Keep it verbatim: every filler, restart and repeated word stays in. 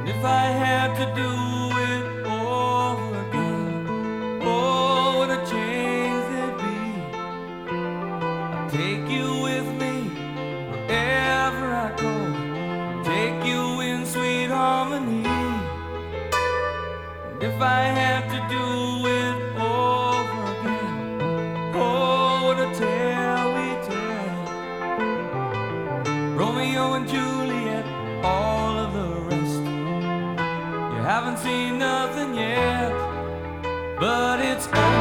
If I had to do it over again, oh, what a change there'd be. I'd take you with me wherever I go, take you in sweet harmony. And if I had to do it over again, oh, what a tale we tell. Romeo and Juliet, all of the rest. You haven't seen nothing yet, but it's